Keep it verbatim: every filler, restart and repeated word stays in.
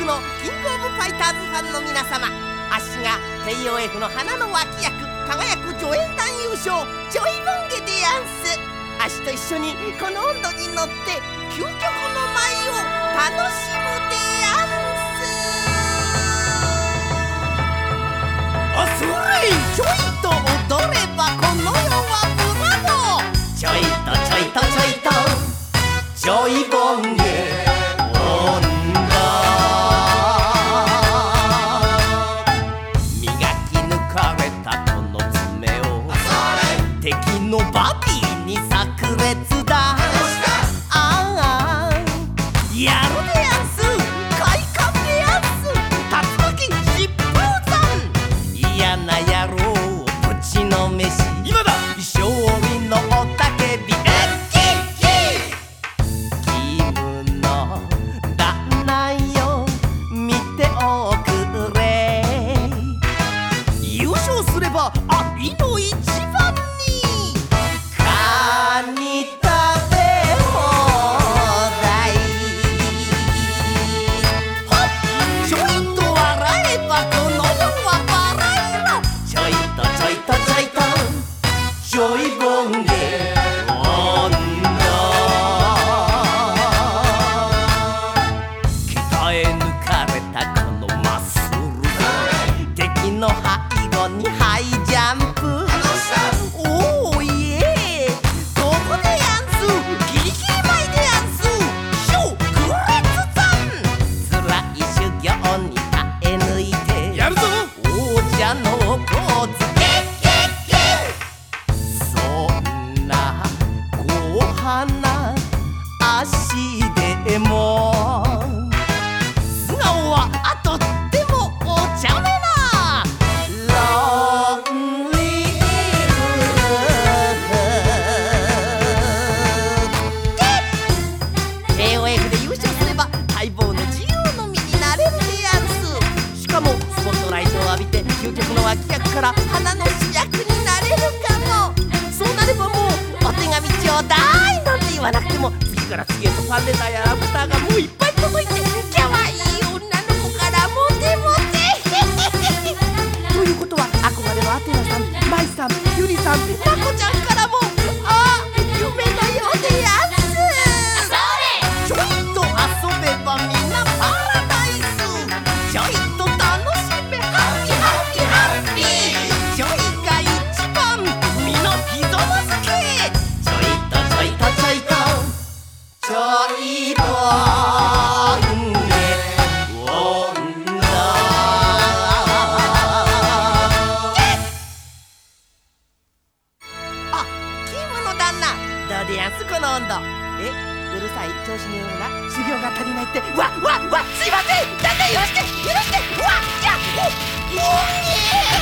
のキングオブファイターズファンの皆様、あっしが ティーオーエフ の花の脇役輝く助演男優賞ジョイボンゲでやんす。あっしと一緒にこの温度に乗って究極の舞を楽しむでやんす。あ、それちょいと踊ればこの世はブラボー。ちょいとちょいとちょいとジョイボンゲのバディに炸裂だ。ああやるでやんす、快感でやんす。竜巻疾風山、嫌な野郎ぶちのめし今だ。勝利の雄たけびエッキッキ、気分の旦那よ見ておくれ。優勝すれば愛の一番にカニ食べ放題。ほっちょいと笑えばこの世はバラ色。ちょいとちょいとちょいとジョイボンゲ温度。鍛え抜かれたこのマッスル、敵の背後にハイジャンプ。おーいえ飛ぶでやんす、ギリギリ前でやんす。超クレツさん、辛い修行に耐え抜いてやるぞ王者のポーズ。ケッケッケッ、そんな小鼻足でも素顔はとってもお茶目なロンリーティーオーエフ で優勝すれば待望の自由の身になれるでやんす。しかもスポットライトを浴びて究極の脇役から花の主役になれるかも。そうなればもうお手紙ちょうだいなんて言わなくても次から次へとファンレターやラブターがもういっぱい届いて、かわいい女の子からモテモテということは憧れのアテナさん、マイさん、ユリさん、マコちゃんからもあ夢のようでやんす。ちょいと遊べばみんなパラダイス。ちょいと楽しめハッピーハッピーハッピー。ちょいが一番みのひぞまずけ。ちょいとちょいとちょいとちょいボンゲ温度。あ、キムの旦那どうでやんすこの温度。え、うるさい調子に乗るな、修行が足りないって。わわわすいません、旦那許して許して。わっじゃおおんげ